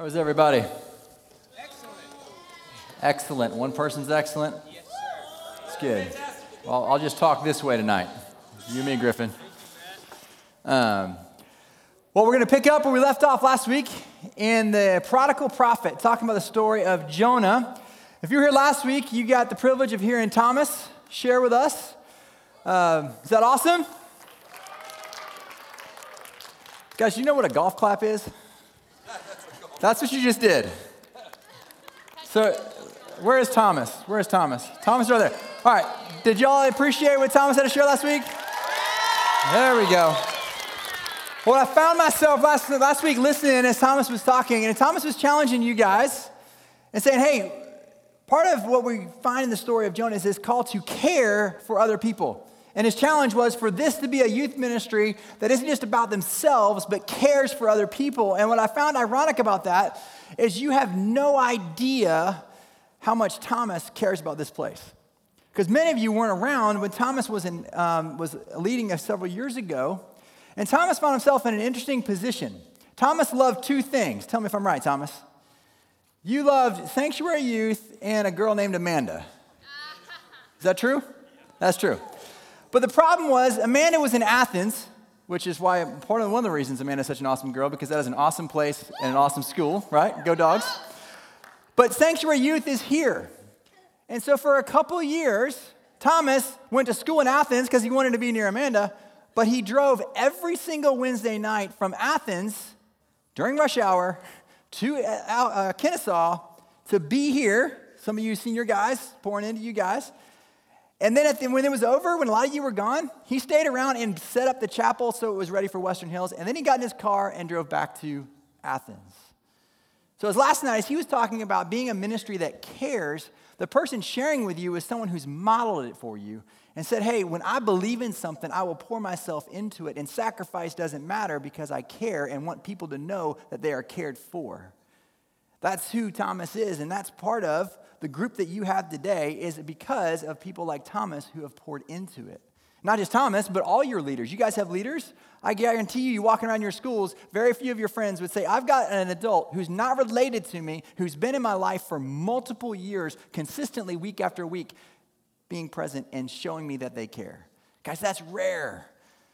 How was everybody? Excellent. One person's excellent? Yes, sir. It's good. Well, I'll just talk this way tonight. You and me, Griffin. Well, we're going to pick up where we left off last week in the prodigal prophet, talking about the story of Jonah. If you were here last week, you got the privilege of hearing Thomas share with us. Is that awesome? Guys, you know what a golf clap is? That's what you just did. So, where is Thomas? Where's Thomas? Thomas is right there. All right. Did y'all appreciate what Thomas had to share last week? There we go. Well, I found myself last week listening as Thomas was talking, and Thomas was challenging you guys and saying, hey, part of what we find in the story of Jonah is this call to care for other people. And his challenge was for this to be a youth ministry that isn't just about themselves, but cares for other people. And what I found ironic about that is you have no idea how much Thomas cares about this place. Because many of you weren't around when Thomas was leading us several years ago. And Thomas found himself in an interesting position. Thomas loved two things. Tell me if I'm right, Thomas. You loved Sanctuary Youth and a girl named Amanda. Is that true? That's true. But the problem was, Amanda was in Athens, which is why one of the reasons Amanda's such an awesome girl, because that is an awesome place and an awesome school, right? Go Dogs. But Sanctuary Youth is here. And so for a couple of years, Thomas went to school in Athens because he wanted to be near Amanda, but he drove every single Wednesday night from Athens during rush hour to Kennesaw to be here. Some of you senior guys, pouring into you guys. And then when it was over, when a lot of you were gone, he stayed around and set up the chapel so it was ready for Western Hills. And then he got in his car and drove back to Athens. So as last night, as he was talking about being a ministry that cares, the person sharing with you is someone who's modeled it for you and said, hey, when I believe in something, I will pour myself into it. And sacrifice doesn't matter because I care and want people to know that they are cared for. That's who Thomas is, and that's part of the group that you have today is because of people like Thomas who have poured into it. Not just Thomas, but all your leaders. You guys have leaders? I guarantee you walking around your schools, very few of your friends would say, I've got an adult who's not related to me, who's been in my life for multiple years, consistently week after week, being present and showing me that they care. Guys, that's rare.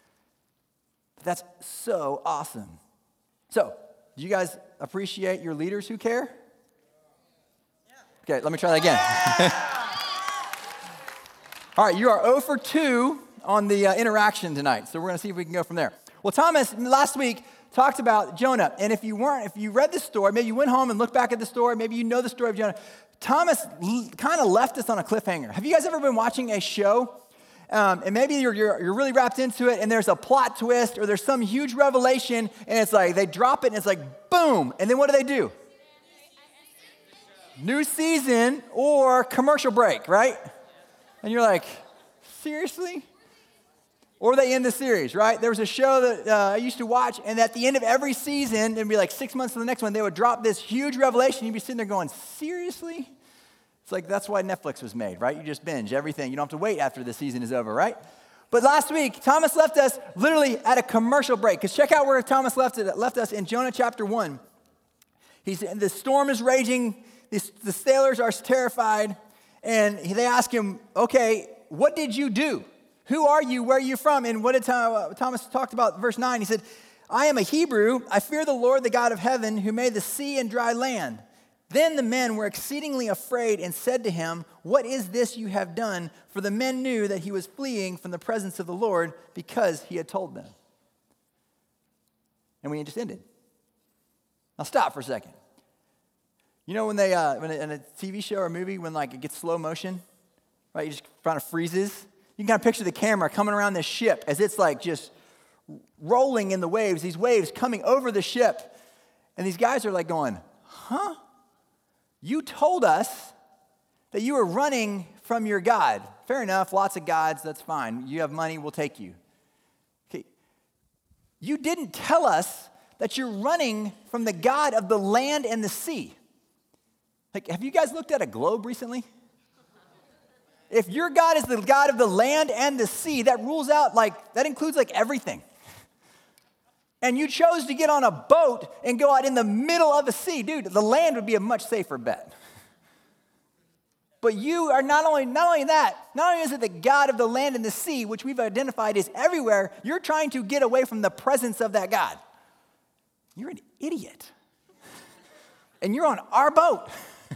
That's so awesome. So, do you guys appreciate your leaders who care? Okay, let me try that again. All right, you are 0 for 2 on the interaction tonight, so we're going to see if we can go from there. Well, Thomas, last week, talked about Jonah, and if you read the story, maybe you went home and looked back at the story, maybe you know the story of Jonah, Thomas kind of left us on a cliffhanger. Have you guys ever been watching a show, and maybe you're really wrapped into it, and there's a plot twist, or there's some huge revelation, and it's like, they drop it, and it's like, boom, and then what do? New season or commercial break, right? And you're like, seriously? Or they end the series, right? There was a show that I used to watch, and at the end of every season, it'd be like 6 months to the next one, they would drop this huge revelation. You'd be sitting there going, seriously? It's like, that's why Netflix was made, right? You just binge everything. You don't have to wait after the season is over, right? But last week, Thomas left us literally at a commercial break. Because check out where Thomas left us in Jonah chapter 1. The storm is raging. The sailors are terrified, and they ask him, okay, what did you do? Who are you? Where are you from? And what did Thomas talked about, verse 9? He said, I am a Hebrew. I fear the Lord, the God of heaven, who made the sea and dry land. Then the men were exceedingly afraid and said to him, what is this you have done? For the men knew that he was fleeing from the presence of the Lord because he had told them. And we just ended. Now stop for a second. You know when in a TV show or a movie, when like it gets slow motion, right? You just kind of freezes. You can kind of picture the camera coming around this ship as it's like just rolling in the waves, these waves coming over the ship. And these guys are like going, huh? You told us that you were running from your God. Fair enough, lots of gods, that's fine. You have money, we'll take you. Okay. You didn't tell us that you're running from the God of the land and the sea. Like, have you guys looked at a globe recently? If your God is the God of the land and the sea, that rules out, that includes everything. and you chose to get on a boat and go out in the middle of the sea, dude, the land would be a much safer bet. But you are not only is it the God of the land and the sea, which we've identified is everywhere, you're trying to get away from the presence of that God. You're an idiot. And you're on our boat.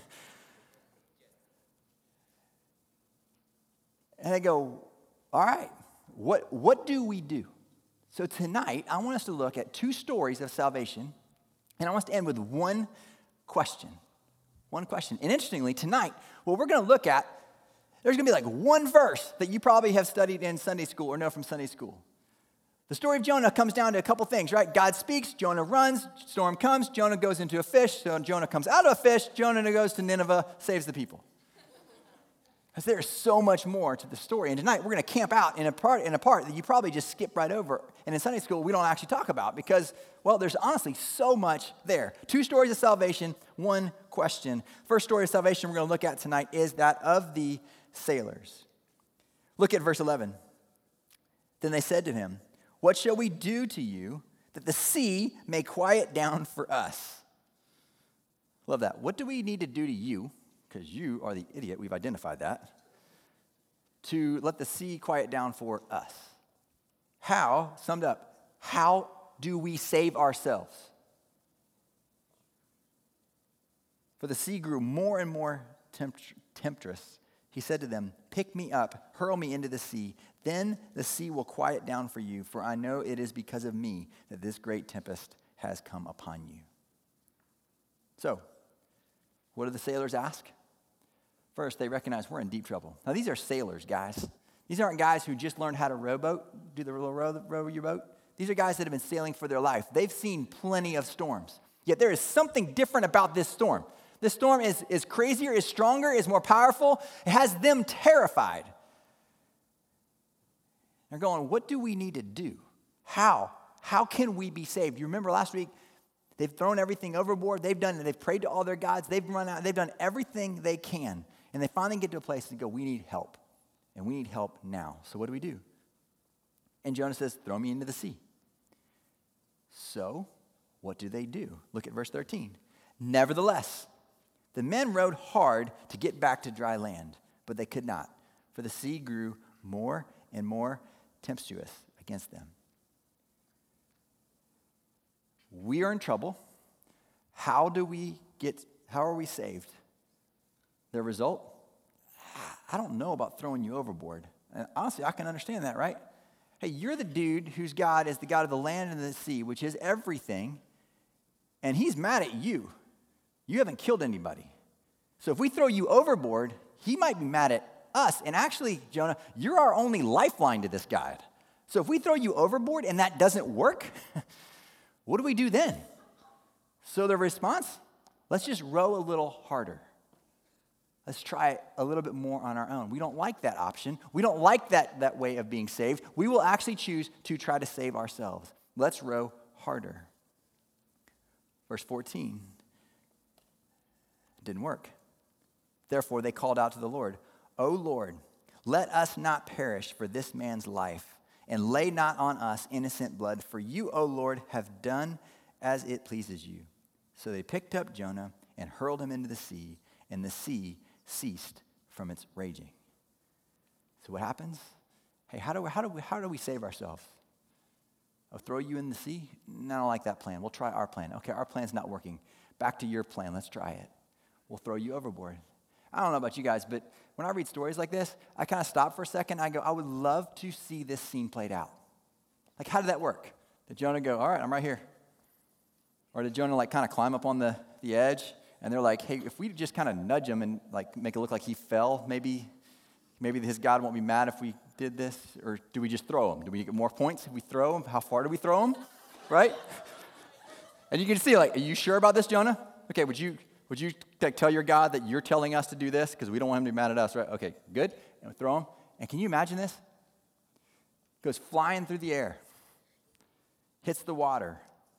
And I go, all right, what do we do? So tonight, I want us to look at two stories of salvation, and I want us to end with one question. One question. And interestingly, tonight, what we're going to look at, there's going to be like one verse that you probably have studied in Sunday school or know from Sunday school. The story of Jonah comes down to a couple things, right? God speaks, Jonah runs, storm comes, Jonah goes into a fish, so Jonah comes out of a fish, Jonah goes to Nineveh, saves the people. Because there's so much more to the story. And tonight, we're going to camp out in a part that you probably just skip right over. And in Sunday school, we don't actually talk about because, well, there's honestly so much there. Two stories of salvation, one question. First story of salvation we're going to look at tonight is that of the sailors. Look at verse 11. Then they said to him, "What shall we do to you that the sea may quiet down for us?" Love that. What do we need to do to you? Because you are the idiot, we've identified that, to let the sea quiet down for us. How, summed up, how do we save ourselves? For the sea grew more and more tempestuous. He said to them, "Pick me up, hurl me into the sea. Then the sea will quiet down for you, for I know it is because of me that this great tempest has come upon you." So, what do the sailors ask? First, they recognize we're in deep trouble. Now, these are sailors, guys. These aren't guys who just learned how to do the row your boat. These are guys that have been sailing for their life. They've seen plenty of storms. Yet there is something different about this storm. This storm is crazier, is stronger, is more powerful. It has them terrified. They're going, what do we need to do? How? How can we be saved? You remember last week, they've thrown everything overboard. They've prayed to all their gods. They've run out. They've done everything they can. And they finally get to a place and go, we need help. And we need help now. So what do? And Jonah says, throw me into the sea. So what do? Look at verse 13. Nevertheless, the men rowed hard to get back to dry land, but they could not, for the sea grew more and more tempestuous against them. We are in trouble. How are we saved? The result? I don't know about throwing you overboard. And honestly, I can understand that, right? Hey, you're the dude whose God is the God of the land and the sea, which is everything, and he's mad at you. You haven't killed anybody. So if we throw you overboard, he might be mad at us. And actually, Jonah, you're our only lifeline to this God. So if we throw you overboard and that doesn't work, what do we do then? So the response, let's just row a little harder. Let's try it a little bit more on our own. We don't like that option. We don't like that way of being saved. We will actually choose to try to save ourselves. Let's row harder. Verse 14. It didn't work. Therefore, they called out to the Lord, "O Lord, let us not perish for this man's life, and lay not on us innocent blood, for you, O Lord, have done as it pleases you." So they picked up Jonah and hurled him into the sea, and the sea ceased from its raging. So what happens? Hey, how do we save ourselves? I'll throw you in the sea? No, I don't like that plan. We'll try our plan. Okay, our plan's not working. Back to your plan. Let's try it. We'll throw you overboard. I don't know about you guys, but when I read stories like this, I kind of stop for a second. I go, I would love to see this scene played out. Like, how did that work? Did Jonah go, all right, I'm right here? Or did Jonah kind of climb up on the edge? And they're like, hey, if we just kind of nudge him and make it look like he fell, maybe his God won't be mad if we did this? Or do we just throw him? Do we get more points if we throw him? How far do we throw him? Right? And you can see, are you sure about this, Jonah? Okay, would you tell your God that you're telling us to do this? Because we don't want him to be mad at us, right? Okay, good. And we throw him. And can you imagine this? Goes flying through the air. Hits the water.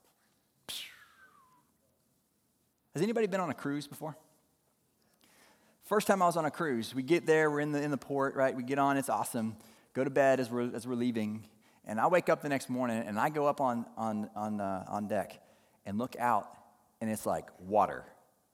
Has anybody been on a cruise before? First time I was on a cruise, we get there, we're in the port, right? We get on, it's awesome. Go to bed as we're leaving, And I wake up the next morning, and I go up on deck and look out, and it's like water.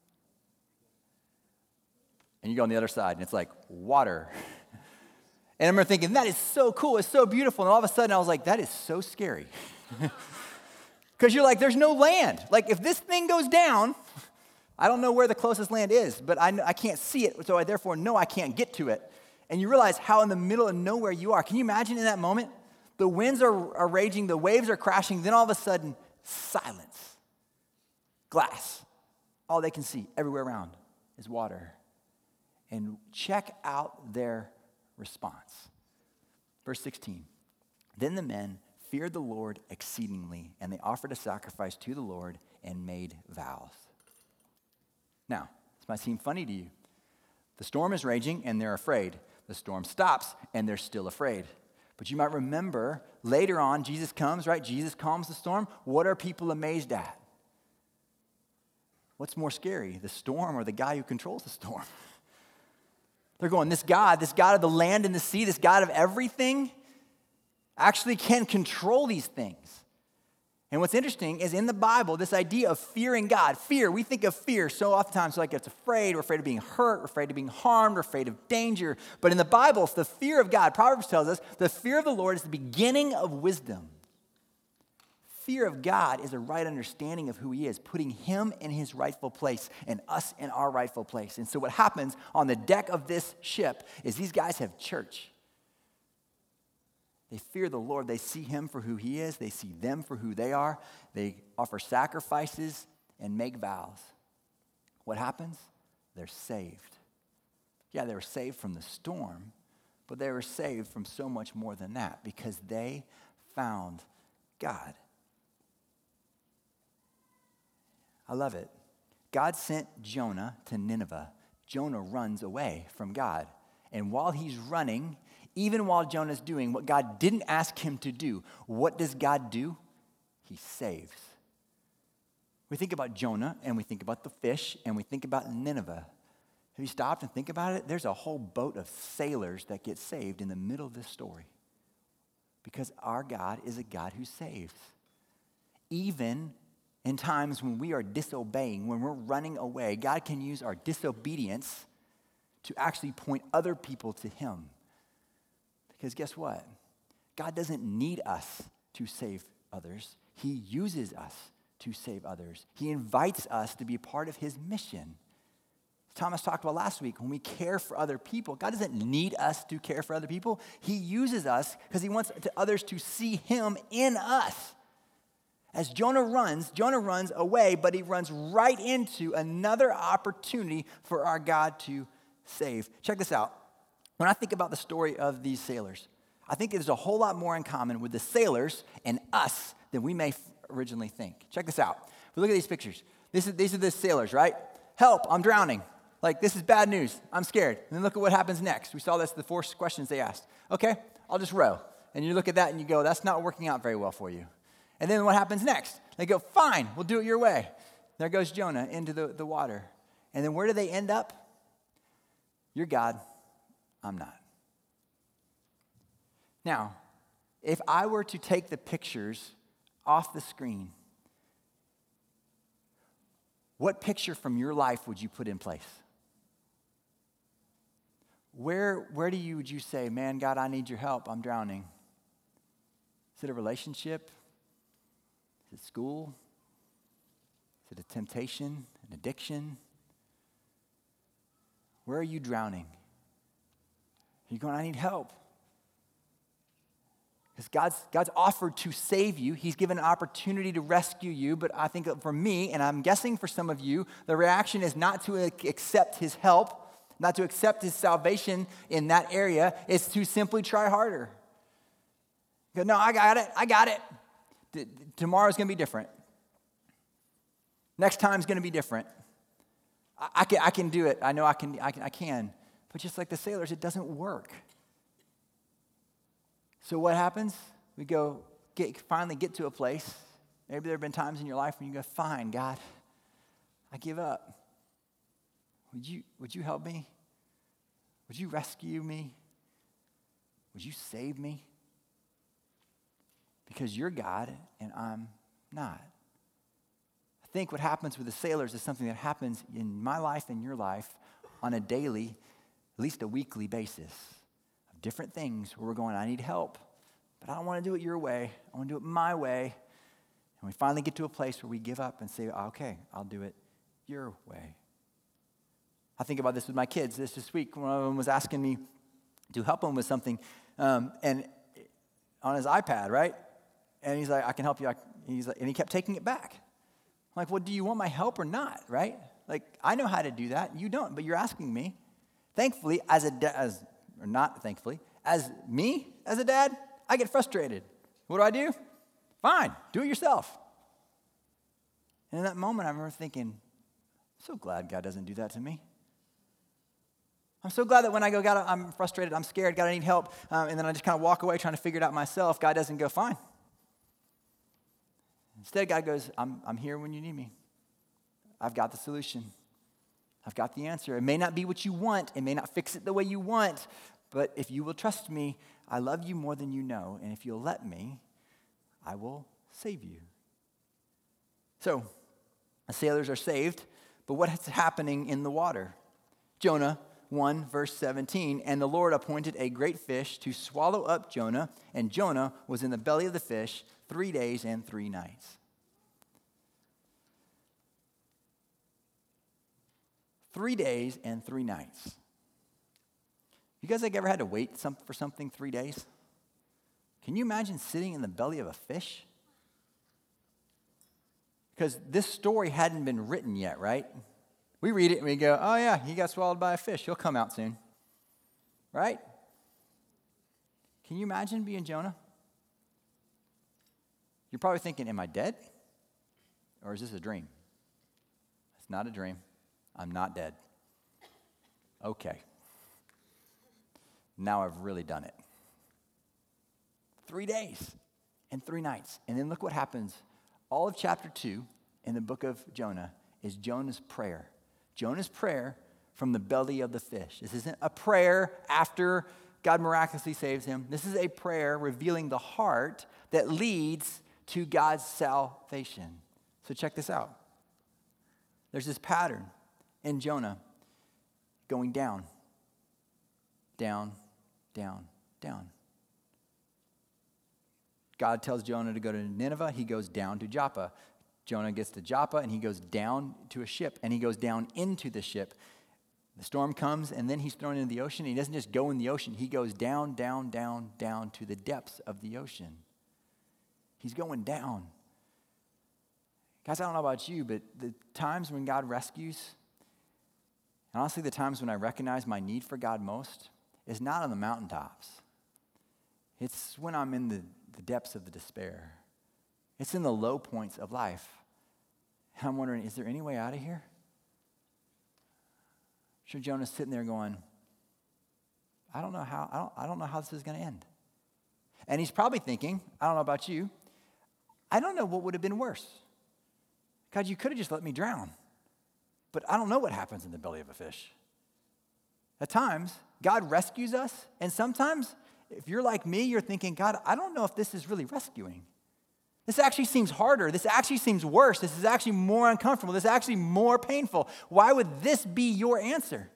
And you go on the other side, and it's like water. And I remember thinking, that is so cool. It's so beautiful. And all of a sudden, I was like, that is so scary. Because you're like, there's no land. Like, if this thing goes down, I don't know where the closest land is, but I can't see it, so I therefore know I can't get to it. And you realize how in the middle of nowhere you are. Can you imagine in that moment? The winds are raging, the waves are crashing, then all of a sudden, silence. Glass. All they can see everywhere around is water. And check out their response. Verse 16. Then the men feared the Lord exceedingly, and they offered a sacrifice to the Lord and made vows. Now, this might seem funny to you. The storm is raging, and they're afraid. The storm stops, and they're still afraid. But you might remember later on, Jesus comes, right? Jesus calms the storm. What are people amazed at? What's more scary, the storm or the guy who controls the storm? They're going, this God of the land and the sea, this God of everything, actually can control these things. And what's interesting is in the Bible, this idea of fearing God, fear, we think of fear so oftentimes like it's afraid, we're afraid of being hurt, we're afraid of being harmed, we're afraid of danger. But in the Bible, the fear of God, Proverbs tells us, the fear of the Lord is the beginning of wisdom. Fear of God is a right understanding of who he is, putting him in his rightful place and us in our rightful place. And so what happens on the deck of this ship is these guys have church. They fear the Lord. They see him for who he is. They see them for who they are. They offer sacrifices and make vows. What happens? They're saved. Yeah, they were saved from the storm, but they were saved from so much more than that because they found God. I love it. God sent Jonah to Nineveh. Jonah runs away from God. And while he's running, even while Jonah's doing what God didn't ask him to do, what does God do? He saves. We think about Jonah, and we think about the fish, and we think about Nineveh. Have you stopped and think about it? There's a whole boat of sailors that get saved in the middle of this story. Because our God is a God who saves. Even in times when we are disobeying, when we're running away, God can use our disobedience to actually point other people to him. Because guess what? God doesn't need us to save others. He uses us to save others. He invites us to be a part of his mission. Thomas talked about last week, when we care for other people, God doesn't need us to care for other people. He uses us because he wants others to see him in us. As Jonah runs away, but he runs right into another opportunity for our God to save. Check this out. When I think about the story of these sailors, I think there's a whole lot more in common with the sailors and us than we may originally think. Check this out. If we look at these pictures, these are the sailors, right? Help, I'm drowning. Like, this is bad news. I'm scared. And then look at what happens next. We saw this, the 4 questions they asked. Okay, I'll just row. And you look at that and you go, that's not working out very well for you. And then what happens next? They go, fine, we'll do it your way. There goes Jonah into the water. And then where do they end up? You're God, I'm not. Now, if I were to take the pictures off the screen, what picture from your life would you put in place? Where would you say, man, God, I need your help, I'm drowning? Is it a relationship? Is it school? Is it a temptation, an addiction? Where are you drowning? Are you going, I need help? Because God's offered to save you. He's given an opportunity to rescue you. But I think for me, and I'm guessing for some of you, the reaction is not to accept his help, not to accept his salvation in that area. It's to simply try harder. Go, no, I got it. Tomorrow's going to be different. Next time's going to be different. I can do it. I know I can. But just like the sailors, it doesn't work. So what happens? We finally get to a place. Maybe there have been times in your life when you go, fine, God, I give up. Would you help me? Would you rescue me? Would you save me? because you're God and I'm not. I think what happens with the sailors is something that happens in my life and your life on a daily, at least a weekly basis of different things where we're going, I need help, but I don't want to do it your way. I want to do it my way. And we finally get to a place where we give up and say, okay, I'll do it your way. I think about this with my kids this week. One of them was asking me to help him with something, and on his iPad, right? And he's like, I can help you. And he kept taking it back. I'm like, well, do you want my help or not, right? Like, I know how to do that. You don't, but you're asking me. Thankfully, as a dad, I get frustrated. What do? Fine, do it yourself. And in that moment, I remember thinking, I'm so glad God doesn't do that to me. I'm so glad that when I go, God, I'm frustrated, I'm scared, God, I need help, and then I just kind of walk away trying to figure it out myself, God doesn't go, fine. Instead, God goes, I'm here when you need me. I've got the solution. I've got the answer. It may not be what you want. It may not fix it the way you want, but if you will trust me, I love you more than you know, and if you'll let me, I will save you. So, the sailors are saved, but what's happening in the water? Jonah 1, verse 17, and the Lord appointed a great fish to swallow up Jonah, and Jonah was in the belly of the fish 3 days and 3 nights. 3 days and 3 nights. You guys ever had to wait for something 3 days? Can you imagine sitting in the belly of a fish? Because this story hadn't been written yet, right? We read it and we go, oh yeah, he got swallowed by a fish. He'll come out soon. Right? Can you imagine being Jonah? You're probably thinking, am I dead? Or is this a dream? It's not a dream. I'm not dead. Okay. Now I've really done it. 3 days and 3 nights. And then look what happens. All of chapter 2 in the book of Jonah is Jonah's prayer. Jonah's prayer from the belly of the fish. This isn't a prayer after God miraculously saves him. This is a prayer revealing the heart that leads to God's salvation. So check this out. There's this pattern in Jonah going down, down, down, down. God tells Jonah to go to Nineveh. He goes down to Joppa. Jonah gets to Joppa, and he goes down to a ship, and he goes down into the ship. The storm comes, and then he's thrown into the ocean. He doesn't just go in the ocean. He goes down, down, down, down to the depths of the ocean. He's going down. Guys, I don't know about you, but the times when God rescues, and honestly, the times when I recognize my need for God most is not on the mountaintops. It's when I'm in the depths of the despair. It's in the low points of life. And I'm wondering, is there any way out of here? Sure, Jonah's sitting there going, I don't know how this is going to end. And he's probably thinking, I don't know about you, I don't know what would have been worse. God, you could have just let me drown. But I don't know what happens in the belly of a fish. At times, God rescues us, and sometimes, if you're like me, you're thinking, God, I don't know if this is really rescuing. This actually seems harder. This actually seems worse. This is actually more uncomfortable. This is actually more painful. Why would this be your answer?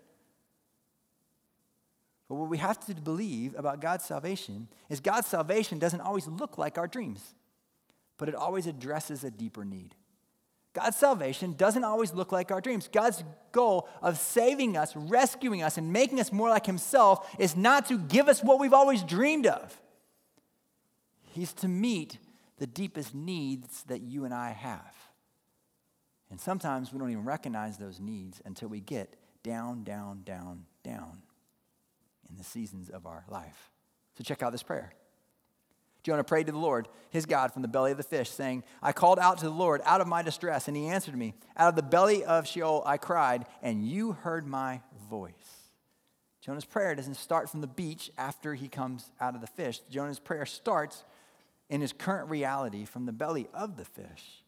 But what we have to believe about God's salvation is God's salvation doesn't always look like our dreams, but it always addresses a deeper need. God's salvation doesn't always look like our dreams. God's goal of saving us, rescuing us, and making us more like himself is not to give us what we've always dreamed of. He's to meet the deepest needs that you and I have. And sometimes we don't even recognize those needs until we get down, down, down, down in the seasons of our life. So check out this prayer. Jonah prayed to the Lord, his God, from the belly of the fish, saying, I called out to the Lord out of my distress, and he answered me. Out of the belly of Sheol I cried, and you heard my voice. Jonah's prayer doesn't start from the beach after he comes out of the fish. Jonah's prayer starts in his current reality from the belly of the fish.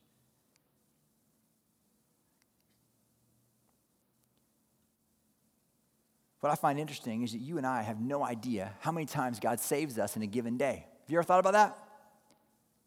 What I find interesting is that you and I have no idea how many times God saves us in a given day. Have you ever thought about that?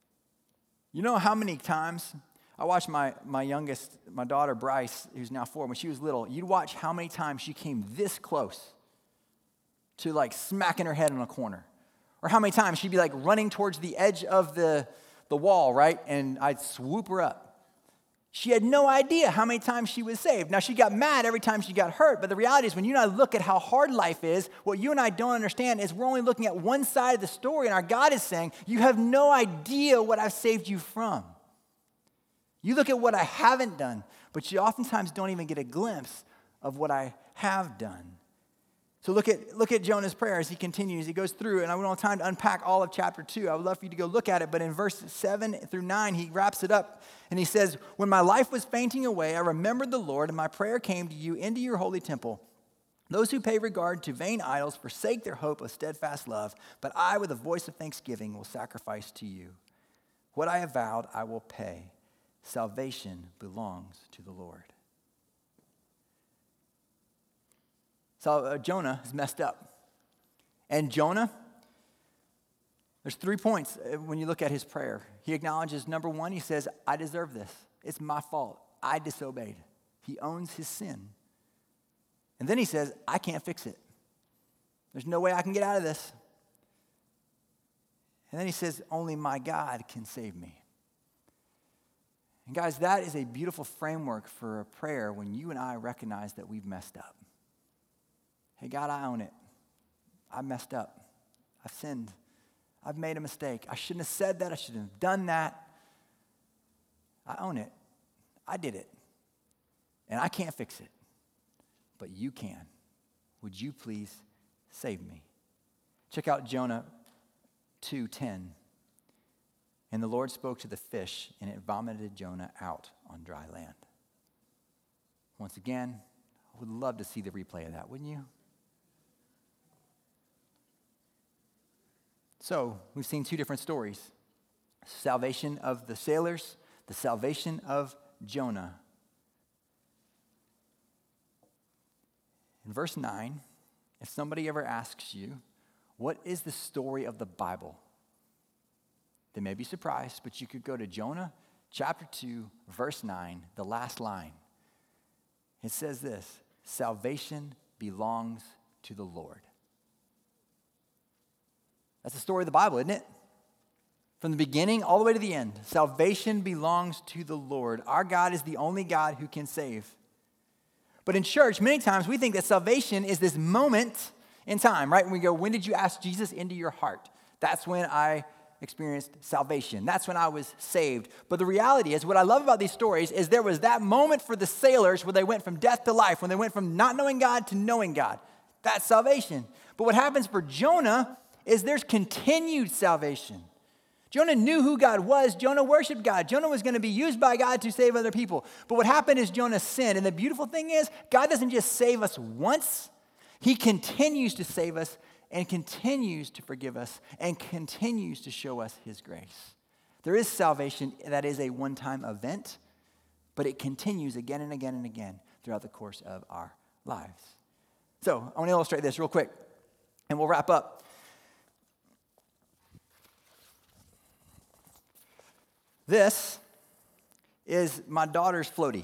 You know how many times I watched my youngest, my daughter Bryce, who's now 4, when she was little, you'd watch how many times she came this close to like smacking her head in a corner. Or how many times she'd be like running towards the edge of the wall, right? And I'd swoop her up. She had no idea how many times she was saved. Now, she got mad every time she got hurt, but the reality is when you and I look at how hard life is, what you and I don't understand is we're only looking at one side of the story, and our God is saying, you have no idea what I've saved you from. You look at what I haven't done, but you oftentimes don't even get a glimpse of what I have done. So look at Jonah's prayer as he continues. He goes through, and I don't have time to unpack all of chapter 2. I would love for you to go look at it, but in verse 7 through 9, he wraps it up, and he says, when my life was fainting away, I remembered the Lord, and my prayer came to you into your holy temple. Those who pay regard to vain idols forsake their hope of steadfast love, but I, with a voice of thanksgiving, will sacrifice to you. What I have vowed, I will pay. Salvation belongs to the Lord. So Jonah is messed up. And Jonah, there's 3 points when you look at his prayer. He acknowledges, number 1, he says, I deserve this. It's my fault. I disobeyed. He owns his sin. And then he says, I can't fix it. There's no way I can get out of this. And then he says, only my God can save me. And guys, that is a beautiful framework for a prayer when you and I recognize that we've messed up. Hey, God, I own it. I messed up. I've sinned. I've made a mistake. I shouldn't have said that. I shouldn't have done that. I own it. I did it. And I can't fix it. But you can. Would you please save me? Check out Jonah 2:10. And the Lord spoke to the fish, and it vomited Jonah out on dry land. Once again, I would love to see the replay of that, wouldn't you? So, we've seen 2 different stories. Salvation of the sailors, the salvation of Jonah. In verse 9, if somebody ever asks you, what is the story of the Bible? They may be surprised, but you could go to Jonah chapter 2, verse 9, the last line. It says this, salvation belongs to the Lord. That's the story of the Bible, isn't it? From the beginning all the way to the end, salvation belongs to the Lord. Our God is the only God who can save. But in church, many times we think that salvation is this moment in time, right? When we go, when did you ask Jesus into your heart? That's when I experienced salvation. That's when I was saved. But the reality is, what I love about these stories is there was that moment for the sailors where they went from death to life, when they went from not knowing God to knowing God. That's salvation. But what happens for Jonah is there's continued salvation. Jonah knew who God was. Jonah worshiped God. Jonah was going to be used by God to save other people. But what happened is Jonah sinned. And the beautiful thing is, God doesn't just save us once. He continues to save us and continues to forgive us and continues to show us his grace. There is salvation that is a one-time event, but it continues again and again and again throughout the course of our lives. So I want to illustrate this real quick, and we'll wrap up. This is my daughter's floaty.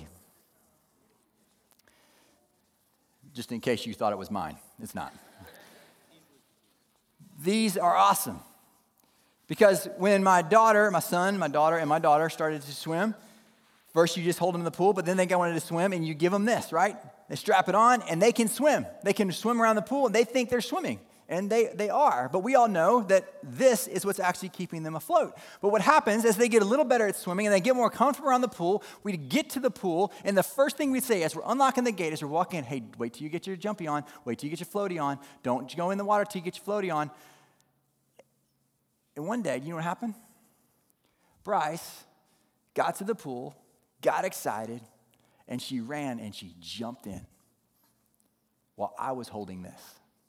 Just in case you thought it was mine. It's not. These are awesome. Because when my daughter started to swim, first you just hold them in the pool, but then they wanted to swim and you give them this, right? They strap it on and they can swim. They can swim around the pool and they think they're swimming. And they are. But we all know that this is what's actually keeping them afloat. But what happens is they get a little better at swimming and they get more comfortable around the pool. We get to the pool, and the first thing we say as we're unlocking the gate, as we're walking in, hey, wait till you get your jumpy on. Wait till you get your floaty on. Don't go in the water till you get your floaty on. And one day, you know what happened? Bryce got to the pool, got excited, and she ran and she jumped in while I was holding this.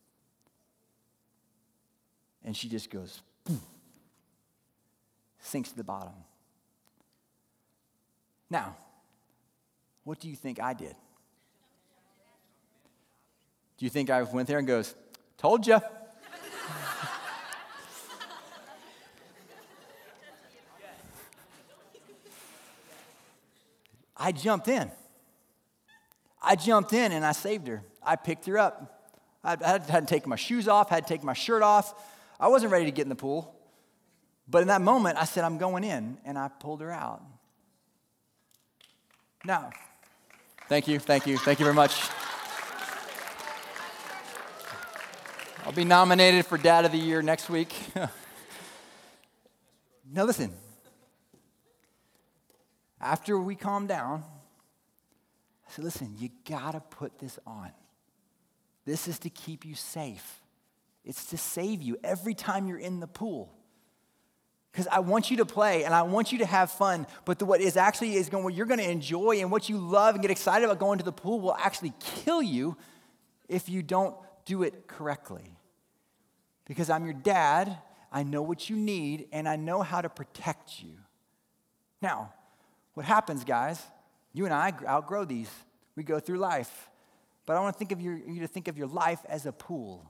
And she just goes, boom, sinks to the bottom. Now, what do you think I did? Do you think I went there and goes, told ya? I jumped in. And I saved her. I picked her up. I hadn't taken my shoes off, had to take my shirt off. I wasn't ready to get in the pool. But in that moment, I said, I'm going in, and I pulled her out. Now, thank you very much. I'll be nominated for Dad of the Year next week. Now listen, after we calmed down, I said, listen, you gotta put this on. This is to keep you safe. It's to save you every time you're in the pool. Because I want you to play and I want you to have fun, but what you're going to enjoy and what you love and get excited about going to the pool will actually kill you if you don't do it correctly. Because I'm your dad, I know what you need, and I know how to protect you. Now, what happens, guys, you and I outgrow these. We go through life. But I want to you to think of your life as a pool.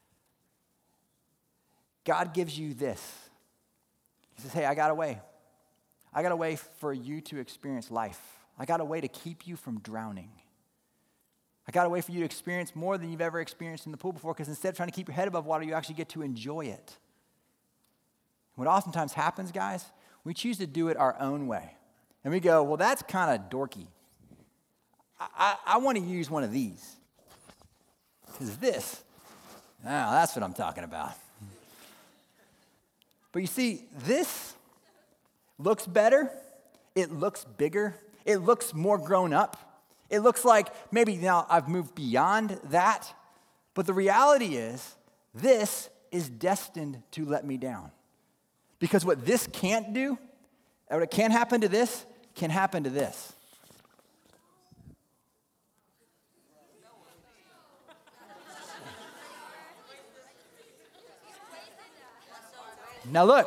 God gives you this. He says, hey, I got a way. I got a way for you to experience life. I got a way to keep you from drowning. I got a way for you to experience more than you've ever experienced in the pool before, because instead of trying to keep your head above water, you actually get to enjoy it. What oftentimes happens, guys, we choose to do it our own way. And we go, well, that's kind of dorky. I want to use one of these. Because that's what I'm talking about. But you see, this looks better. It looks bigger. It looks more grown up. It looks like maybe now I've moved beyond that. But the reality is, this is destined to let me down. Because what this can't do, or what can't happen to this, can happen to this. Now look,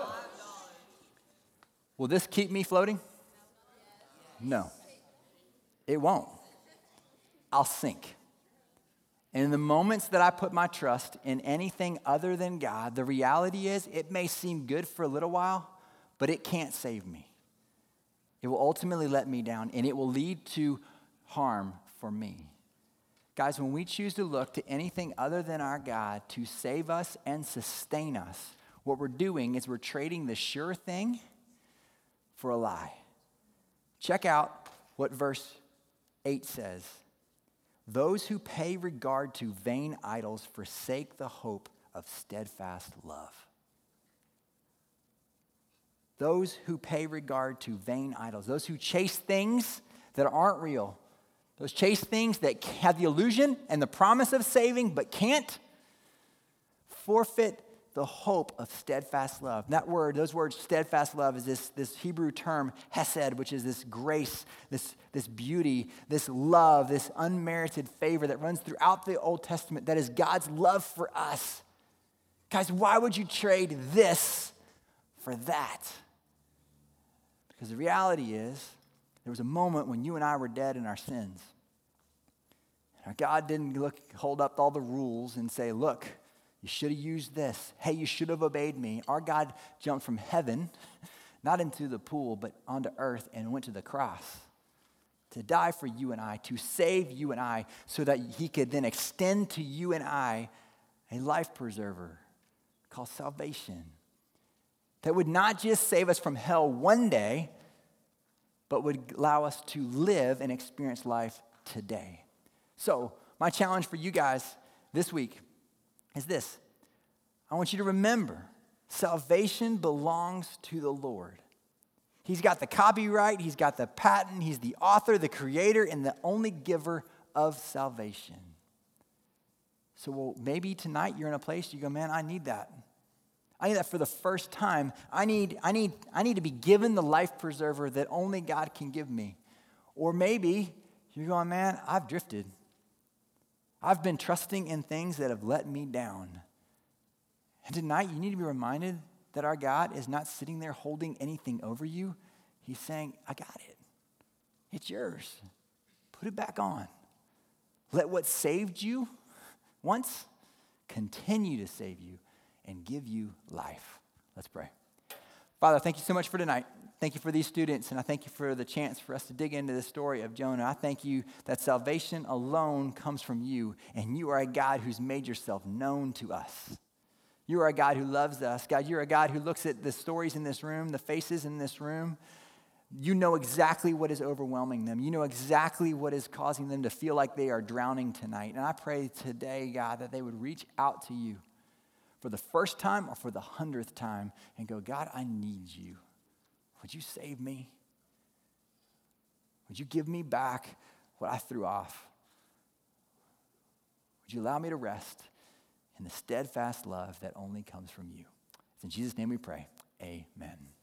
will this keep me floating? No, it won't. I'll sink. And in the moments that I put my trust in anything other than God, the reality is it may seem good for a little while, but it can't save me. It will ultimately let me down, and it will lead to harm for me. Guys, when we choose to look to anything other than our God to save us and sustain us, what we're doing is we're trading the sure thing for a lie. Check out what verse 8 says. Those who pay regard to vain idols forsake the hope of steadfast love. Those who pay regard to vain idols, those who chase things that aren't real, those chase things that have the illusion and the promise of saving but can't, forfeit the hope of steadfast love. Those words, steadfast love, is this Hebrew term, hesed, which is this grace, this beauty, this love, this unmerited favor that runs throughout the Old Testament. That is God's love for us. Guys, why would you trade this for that? Because the reality is, there was a moment when you and I were dead in our sins. And our God didn't hold up all the rules and say, look, you should have used this. Hey, you should have obeyed me. Our God jumped from heaven, not into the pool, but onto earth and went to the cross to die for you and I, to save you and I, so that he could then extend to you and I a life preserver called salvation that would not just save us from hell one day, but would allow us to live and experience life today. So, my challenge for you guys this week is this. I want you to remember, salvation belongs to the Lord. He's got the copyright, he's got the patent, he's the author, the creator, and the only giver of salvation. So maybe tonight you're in a place you go, man, I need that. I need that for the first time. I need to be given the life preserver that only God can give me. Or maybe you're going, man, I've drifted. I've been trusting in things that have let me down. And tonight, you need to be reminded that our God is not sitting there holding anything over you. He's saying, I got it. It's yours. Put it back on. Let what saved you once continue to save you and give you life. Let's pray. Father, thank you so much for tonight. thank you for these students, and I thank you for the chance for us to dig into the story of Jonah. I thank you that salvation alone comes from you, and you are a God who's made yourself known to us. You are a God who loves us. God, you're a God who looks at the stories in this room, the faces in this room. You know exactly what is overwhelming them. You know exactly what is causing them to feel like they are drowning tonight. And I pray today, God, that they would reach out to you for the first time or for the 100th time and go, God, I need you. Would you save me? Would you give me back what I threw off? Would you allow me to rest in the steadfast love that only comes from you? It's in Jesus' name we pray. Amen.